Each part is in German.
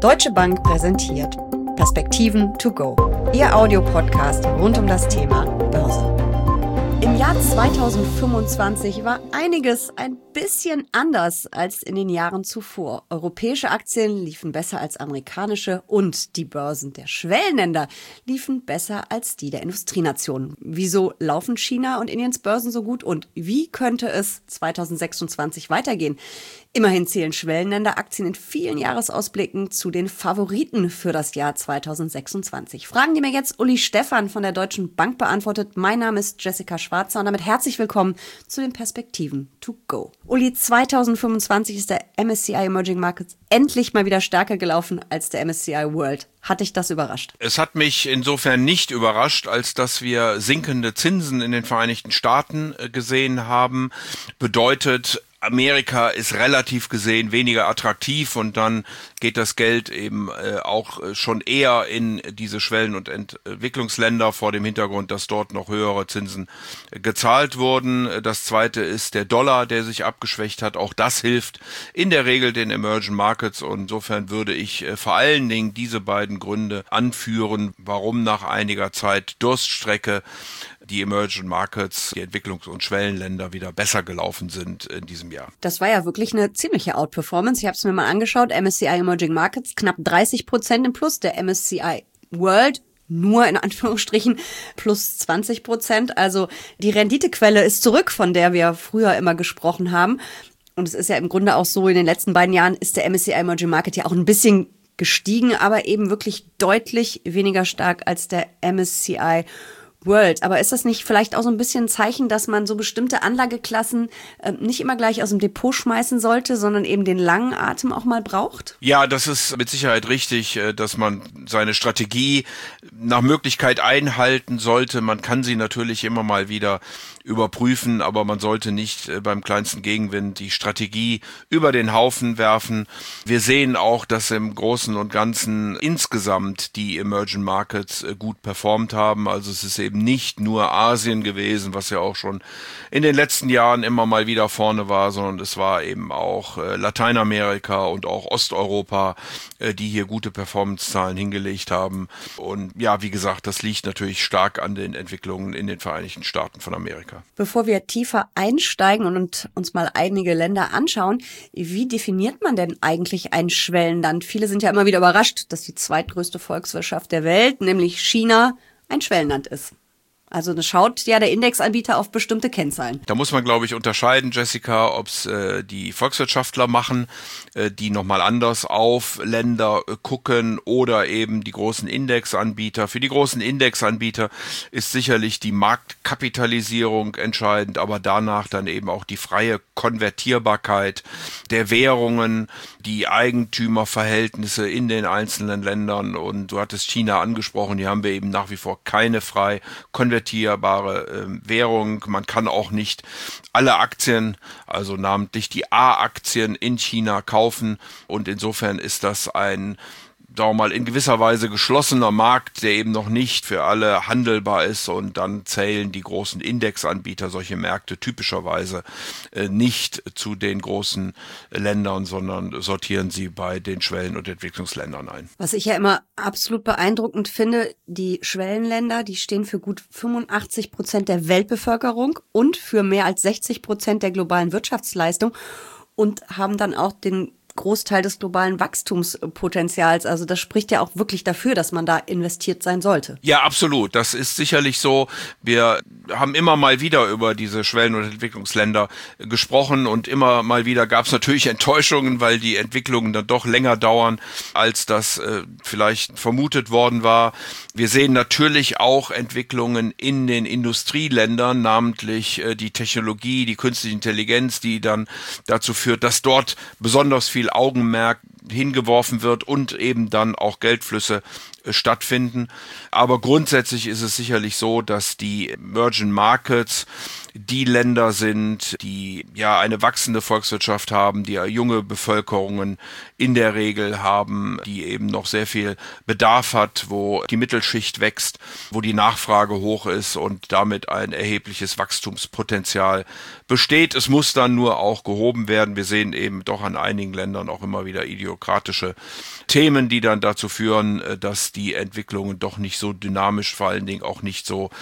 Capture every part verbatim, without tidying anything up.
Deutsche Bank präsentiert Perspektiven to go, Ihr Audiopodcast rund um das Thema Börse. Im Jahr zweitausendfünfundzwanzig war einiges ein bisschen anders als in den Jahren zuvor. Europäische Aktien liefen besser als amerikanische und die Börsen der Schwellenländer liefen besser als die der Industrienationen. Wieso laufen China und Indiens Börsen so gut und wie könnte es zweitausendsechsundzwanzig weitergehen? Immerhin zählen Schwellenländeraktien in vielen Jahresausblicken zu den Favoriten für das Jahr zweitausendsechsundzwanzig. Fragen, die mir jetzt Uli Stephan von der Deutschen Bank beantwortet. Mein Name ist Jessica Schwarzer und damit herzlich willkommen zu den Perspektiven to go. Uli, zweitausendfünfundzwanzig ist der M S C I Emerging Markets endlich mal wieder stärker gelaufen als der M S C I World. Hat dich das überrascht? Es hat mich insofern nicht überrascht, als dass wir sinkende Zinsen in den Vereinigten Staaten gesehen haben. Bedeutet, Amerika ist relativ gesehen weniger attraktiv und dann geht das Geld eben äh, auch schon eher in diese Schwellen- und Entwicklungsländer vor dem Hintergrund, dass dort noch höhere Zinsen äh, gezahlt wurden. Das zweite ist der Dollar, der sich abgeschwächt hat. Auch das hilft in der Regel den Emerging Markets und insofern würde ich äh, vor allen Dingen diese beiden Gründe anführen, warum nach einiger Zeit Durststrecke die Emerging Markets, die Entwicklungs- und Schwellenländer wieder besser gelaufen sind in diesem Jahr. Das war ja wirklich eine ziemliche Outperformance. Ich habe es mir mal angeschaut. M S C I Emerging Markets knapp dreißig Prozent im Plus. Der M S C I World nur in Anführungsstrichen plus zwanzig Prozent. Also die Renditequelle ist zurück, von der wir früher immer gesprochen haben. Und es ist ja im Grunde auch so, in den letzten beiden Jahren ist der M S C I Emerging Market ja auch ein bisschen gestiegen, aber eben wirklich deutlich weniger stark als der M S C I World. Aber ist das nicht vielleicht auch so ein bisschen ein Zeichen, dass man so bestimmte Anlageklassen äh, nicht immer gleich aus dem Depot schmeißen sollte, sondern eben den langen Atem auch mal braucht? Ja, das ist mit Sicherheit richtig, dass man seine Strategie nach Möglichkeit einhalten sollte. Man kann sie natürlich immer mal wieder überprüfen, aber man sollte nicht beim kleinsten Gegenwind die Strategie über den Haufen werfen. Wir sehen auch, dass im Großen und Ganzen insgesamt die Emerging Markets gut performt haben. Also es ist eben nicht nur Asien gewesen, was ja auch schon in den letzten Jahren immer mal wieder vorne war, sondern es war eben auch Lateinamerika und auch Osteuropa, die hier gute Performance-Zahlen hingelegt haben. Und ja, wie gesagt, das liegt natürlich stark an den Entwicklungen in den Vereinigten Staaten von Amerika. Bevor wir tiefer einsteigen und uns mal einige Länder anschauen, wie definiert man denn eigentlich ein Schwellenland? Viele sind ja immer wieder überrascht, dass die zweitgrößte Volkswirtschaft der Welt, nämlich China, ein Schwellenland ist. Also da schaut ja der Indexanbieter auf bestimmte Kennzahlen. Da muss man, glaube ich, unterscheiden, Jessica, ob es äh, die Volkswirtschaftler machen, äh, die nochmal anders auf Länder äh, gucken oder eben die großen Indexanbieter. Für die großen Indexanbieter ist sicherlich die Marktkapitalisierung entscheidend, aber danach dann eben auch die freie Konvertierbarkeit der Währungen, die Eigentümerverhältnisse in den einzelnen Ländern. Und du hattest China angesprochen, hier haben wir eben nach wie vor keine frei konvertierbare äh, Währung. Man kann auch nicht alle Aktien, also namentlich die A-Aktien in China kaufen und insofern ist das ein, sagen wir mal, in gewisser Weise geschlossener Markt, der eben noch nicht für alle handelbar ist und dann zählen die großen Indexanbieter solche Märkte typischerweise äh, nicht zu den großen Ländern, sondern sortieren sie bei den Schwellen- und Entwicklungsländern ein. Was ich ja immer absolut beeindruckend finde, die Schwellenländer, die stehen für gut fünfundachtzig Prozent der Weltbevölkerung und für mehr als sechzig Prozent der globalen Wirtschaftsleistung und haben dann auch den Großteil des globalen Wachstumspotenzials. Also das spricht ja auch wirklich dafür, dass man da investiert sein sollte. Ja, absolut. Das ist sicherlich so. Wir haben immer mal wieder über diese Schwellen- und Entwicklungsländer gesprochen und immer mal wieder gab es natürlich Enttäuschungen, weil die Entwicklungen dann doch länger dauern, als das äh, vielleicht vermutet worden war. Wir sehen natürlich auch Entwicklungen in den Industrieländern, namentlich äh, die Technologie, die künstliche Intelligenz, die dann dazu führt, dass dort besonders viel Augenmerk hingeworfen wird und eben dann auch Geldflüsse äh, stattfinden. Aber grundsätzlich ist es sicherlich so, dass die Emerging Markets die Länder sind, die ja eine wachsende Volkswirtschaft haben, die ja junge Bevölkerungen in der Regel haben, die eben noch sehr viel Bedarf hat, wo die Mittelschicht wächst, wo die Nachfrage hoch ist und damit ein erhebliches Wachstumspotenzial besteht. Es muss dann nur auch gehoben werden. Wir sehen eben doch an einigen Ländern auch immer wieder idiokratische Themen, die dann dazu führen, dass die Entwicklungen doch nicht so dynamisch, vor allen Dingen auch nicht so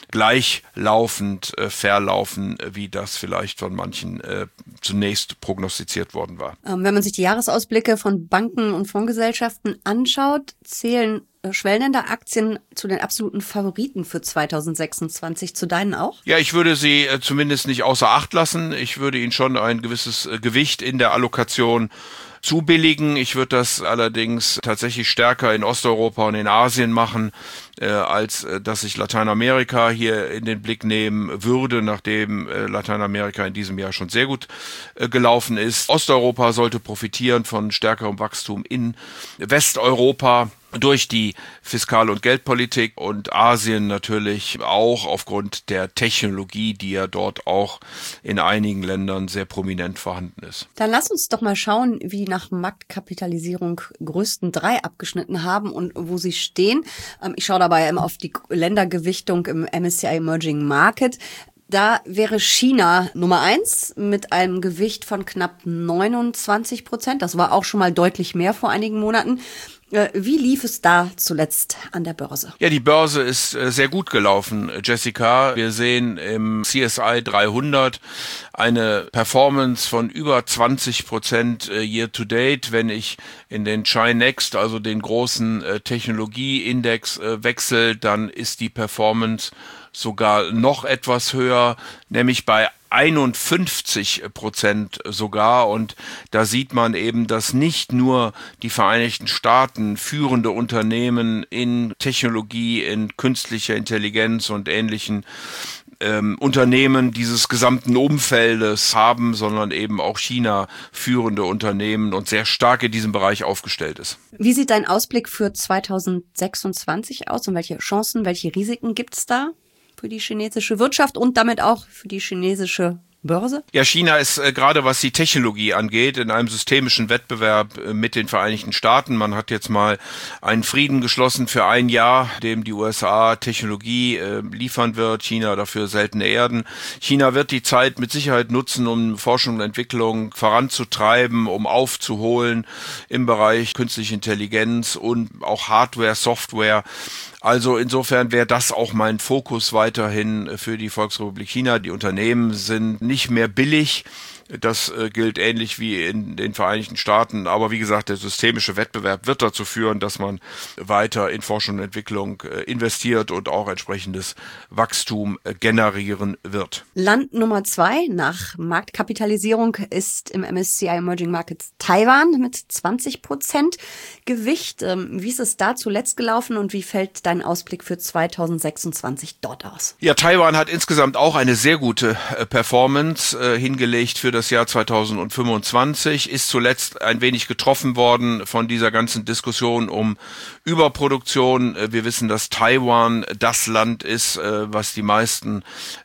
gleichlaufend äh, verlaufen, wie das vielleicht von manchen äh, zunächst prognostiziert worden war. Ähm, wenn man sich die Jahresausblicke von Banken und Fondsgesellschaften anschaut, zählen äh, Schwellenländeraktien zu den absoluten Favoriten für zweitausendsechsundzwanzig. Zu deinen auch? Ja, ich würde sie äh, zumindest nicht außer Acht lassen. Ich würde ihnen schon ein gewisses äh, Gewicht in der Allokation zubilligen. Ich würde das allerdings tatsächlich stärker in Osteuropa und in Asien machen, äh, als äh, dass ich Lateinamerika hier in den Blick nehmen würde, nachdem äh, Lateinamerika in diesem Jahr schon sehr gut äh, gelaufen ist. Osteuropa sollte profitieren von stärkerem Wachstum in Westeuropa durch die Fiskal- und Geldpolitik und Asien natürlich auch aufgrund der Technologie, die ja dort auch in einigen Ländern sehr prominent vorhanden ist. Dann lass uns doch mal schauen, wie nach Marktkapitalisierung größten drei abgeschnitten haben und wo sie stehen. Ich schaue dabei immer auf die Ländergewichtung im M S C I Emerging Market. Da wäre China Nummer eins mit einem Gewicht von knapp neunundzwanzig Prozent. Das war auch schon mal deutlich mehr vor einigen Monaten. Wie lief es da zuletzt an der Börse? Ja, die Börse ist äh, sehr gut gelaufen, Jessica. Wir sehen im C S I dreihundert eine Performance von über zwanzig Prozent äh, year to date. Wenn ich in den Chi-Next, also den großen äh, Technologieindex, äh, wechsle, dann ist die Performance sogar noch etwas höher, nämlich bei einundfünfzig Prozent sogar. Und da sieht man eben, dass nicht nur die Vereinigten Staaten führende Unternehmen in Technologie, in künstlicher Intelligenz und ähnlichen ähm, Unternehmen dieses gesamten Umfeldes haben, sondern eben auch China führende Unternehmen und sehr stark in diesem Bereich aufgestellt ist. Wie sieht dein Ausblick für zweitausendsechsundzwanzig aus und welche Chancen, welche Risiken gibt es da für die chinesische Wirtschaft und damit auch für die chinesische Börse? Ja, China ist äh, gerade was die Technologie angeht, in einem systemischen Wettbewerb äh, mit den Vereinigten Staaten. Man hat jetzt mal einen Frieden geschlossen für ein Jahr, dem die U S A Technologie äh, liefern wird, China dafür seltene Erden. China wird die Zeit mit Sicherheit nutzen, um Forschung und Entwicklung voranzutreiben, um aufzuholen im Bereich künstliche Intelligenz und auch Hardware, Software. Also insofern wäre das auch mein Fokus weiterhin für die Volksrepublik China. Die Unternehmen sind nicht mehr billig. Das äh, gilt ähnlich wie in den Vereinigten Staaten. Aber wie gesagt, der systemische Wettbewerb wird dazu führen, dass man weiter in Forschung und Entwicklung äh, investiert und auch entsprechendes Wachstum äh, generieren wird. Land Nummer zwei nach Marktkapitalisierung ist im M S C I Emerging Markets Taiwan mit zwanzig Prozent Gewicht. Ähm, wie ist es da zuletzt gelaufen und wie fällt dein Ausblick für zweitausendsechsundzwanzig dort aus? Ja, Taiwan hat insgesamt auch eine sehr gute äh, Performance äh, hingelegt für das Jahr zweitausendfünfundzwanzig, ist zuletzt ein wenig getroffen worden von dieser ganzen Diskussion um Überproduktion. Wir wissen, dass Taiwan das Land ist, was die meisten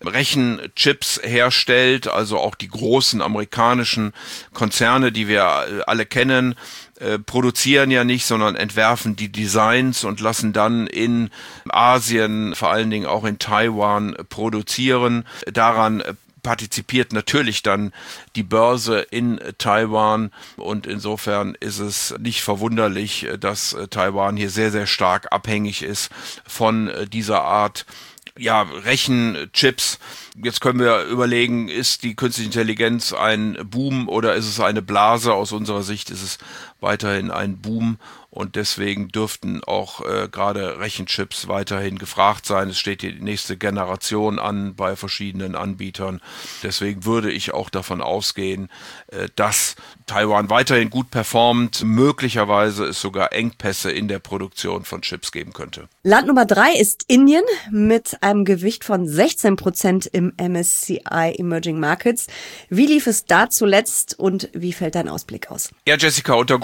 Rechenchips herstellt, also auch die großen amerikanischen Konzerne, die wir alle kennen, produzieren ja nicht, sondern entwerfen die Designs und lassen dann in Asien, vor allen Dingen auch in Taiwan, produzieren. Daran partizipiert natürlich dann die Börse in Taiwan und insofern ist es nicht verwunderlich, dass Taiwan hier sehr, sehr stark abhängig ist von dieser Art ja, Rechenchips. Jetzt können wir überlegen, ist die künstliche Intelligenz ein Boom oder ist es eine Blase? Aus unserer Sicht ist es weiterhin ein Boom und deswegen dürften auch äh, gerade Rechenchips weiterhin gefragt sein. Es steht die nächste Generation an bei verschiedenen Anbietern. Deswegen würde ich auch davon ausgehen, äh, dass Taiwan weiterhin gut performt, möglicherweise es sogar Engpässe in der Produktion von Chips geben könnte. Land Nummer drei ist Indien mit einem Gewicht von sechzehn Prozent im M S C I Emerging Markets. Wie lief es da zuletzt und wie fällt dein Ausblick aus? Ja, Jessica, unter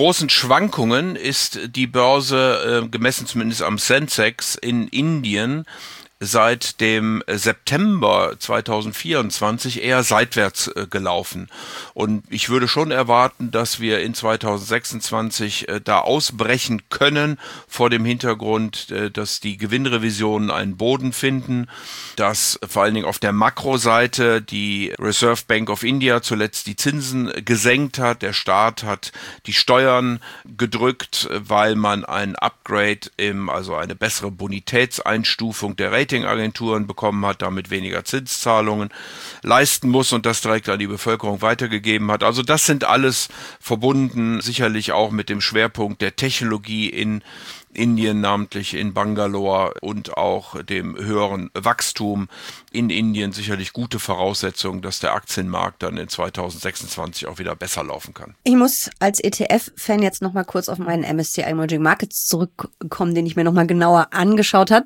großen Schwankungen ist die Börse, äh, gemessen zumindest am Sensex in Indien, seit dem September zweitausendvierundzwanzig eher seitwärts äh, gelaufen. Und ich würde schon erwarten, dass wir in zweitausendsechsundzwanzig äh, da ausbrechen können, vor dem Hintergrund, äh, dass die Gewinnrevisionen einen Boden finden, dass vor allen Dingen auf der Makroseite die Reserve Bank of India zuletzt die Zinsen gesenkt hat. Der Staat hat die Steuern gedrückt, weil man ein Upgrade, im, also eine bessere Bonitätseinstufung der Rating Agenturen bekommen hat, damit weniger Zinszahlungen leisten muss und das direkt an die Bevölkerung weitergegeben hat. Also das sind alles verbunden, sicherlich auch mit dem Schwerpunkt der Technologie in Indien, namentlich in Bangalore, und auch dem höheren Wachstum in Indien sicherlich gute Voraussetzungen, dass der Aktienmarkt dann in zweitausendsechsundzwanzig auch wieder besser laufen kann. Ich muss als E T F-Fan jetzt nochmal kurz auf meinen M S C I Emerging Markets zurückkommen, den ich mir nochmal genauer angeschaut habe.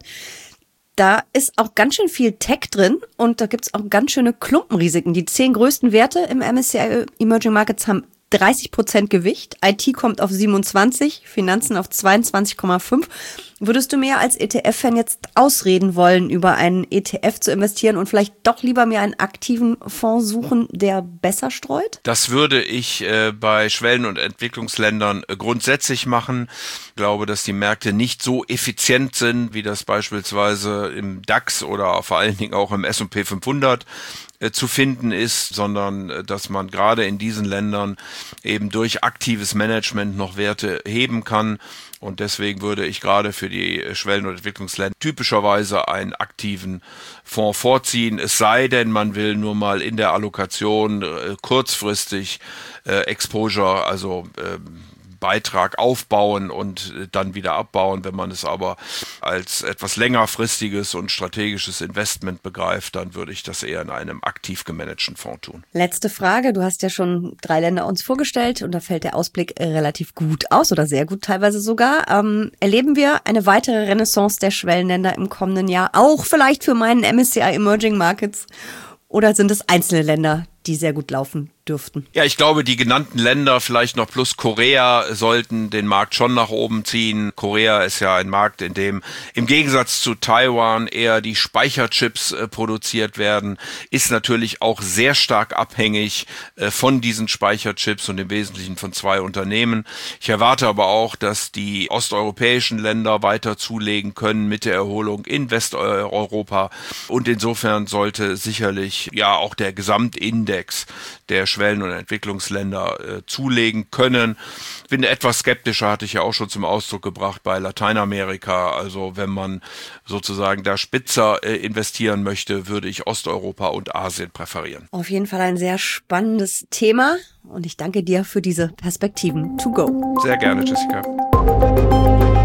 Da ist auch ganz schön viel Tech drin und da gibt's auch ganz schöne Klumpenrisiken. Die zehn größten Werte im M S C I Emerging Markets haben dreißig Prozent Gewicht, I T kommt auf siebenundzwanzig, Finanzen auf zweiundzwanzig Komma fünf. Würdest du mir als E T F-Fan jetzt ausreden wollen, über einen E T F zu investieren und vielleicht doch lieber mir einen aktiven Fonds suchen, der besser streut? Das würde ich äh, bei Schwellen- und Entwicklungsländern äh, grundsätzlich machen. Ich glaube, dass die Märkte nicht so effizient sind, wie das beispielsweise im DAX oder vor allen Dingen auch im S und P fünfhundert äh, zu finden ist, sondern äh, dass man gerade in diesen Ländern eben durch aktives Management noch Werte heben kann. Und deswegen würde ich gerade für die Schwellen- und Entwicklungsländer typischerweise einen aktiven Fonds vorziehen. Es sei denn, man will nur mal in der Allokation äh, kurzfristig äh, Exposure, also äh, Beitrag aufbauen und dann wieder abbauen. Wenn man es aber als etwas längerfristiges und strategisches Investment begreift, dann würde ich das eher in einem aktiv gemanagten Fonds tun. Letzte Frage. Du hast ja schon drei Länder uns vorgestellt und da fällt der Ausblick relativ gut aus oder sehr gut teilweise sogar. Ähm, erleben wir eine weitere Renaissance der Schwellenländer im kommenden Jahr, auch vielleicht für meinen M S C I Emerging Markets? Oder sind es einzelne Länder, die sehr gut laufen dürften? Ja, ich glaube, die genannten Länder, vielleicht noch plus Korea, sollten den Markt schon nach oben ziehen. Korea ist ja ein Markt, in dem im Gegensatz zu Taiwan eher die Speicherchips äh, produziert werden, ist natürlich auch sehr stark abhängig äh, von diesen Speicherchips und im Wesentlichen von zwei Unternehmen. Ich erwarte aber auch, dass die osteuropäischen Länder weiter zulegen können mit der Erholung in Westeuropa und insofern sollte sicherlich ja auch der Gesamtindex der Schwellen- und Entwicklungsländer äh, zulegen können. Bin etwas skeptischer, hatte ich ja auch schon zum Ausdruck gebracht, bei Lateinamerika. Also wenn man sozusagen da spitzer äh, investieren möchte, würde ich Osteuropa und Asien präferieren. Auf jeden Fall ein sehr spannendes Thema und ich danke dir für diese Perspektiven to go. Sehr gerne, Jessica.